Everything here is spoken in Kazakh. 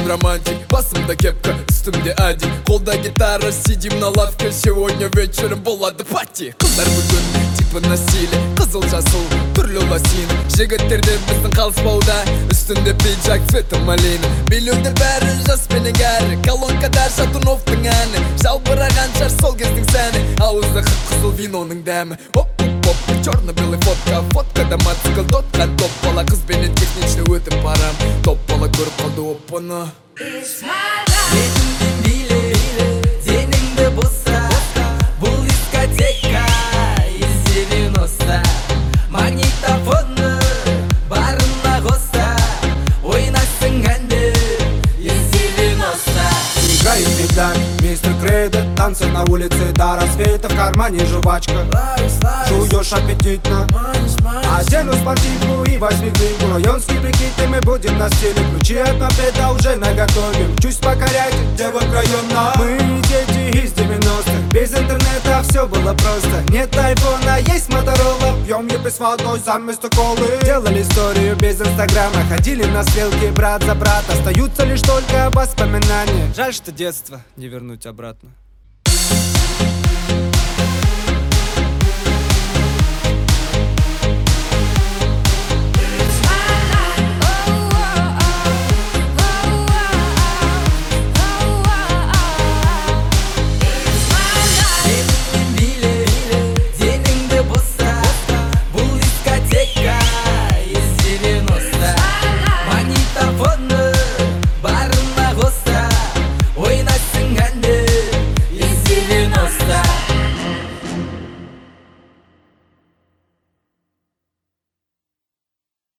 романтик. Басымда кепка, үстімде один, қолда гитара, сидим на лавке. Сегодня вечером болады пати. Қыздар бүгін типа на стиле, қызыл жасыл түрлі лосин. Жігіттерде біздің қалыспауда, үстінде пиджак цвета малина. Билеуде бәрі жас пенен кәрі, колонкада Шатуновтың әні. Жалбыраған шар сол кездің сәні, ауызда қып-қызыл виноның дәмі. Оп-оп-оп, черно-белый фотка, фоткада мотоцикл тотқан топ бала. Қызбенен технично өтіп барам, топ бала көріп қалды оппаны. Бетіңді биле, деніңді боса, бұл дискотека из 90. Магнитофоны барына қоса, ойнайсың әнді из 90. Играет беда, мистер Кредо, танцы на улице до рассвета. В кармане жвачка, жуешь аппетитно. Одену спортивку и восьмиклинку. Районский прикид, и мы будем на стиле. Ключи от мопеда уже наготове. Чуть покорять девок района. Мы дети из 90-х, без интернета все было просто. Нет айфона, есть Моторола. Пьем епи с водой заместо колы. Делали историю без инстаграма, ходили на стрелки брат за брат. Остаются лишь только воспоминания. Жаль, что детство не вернуть обратно.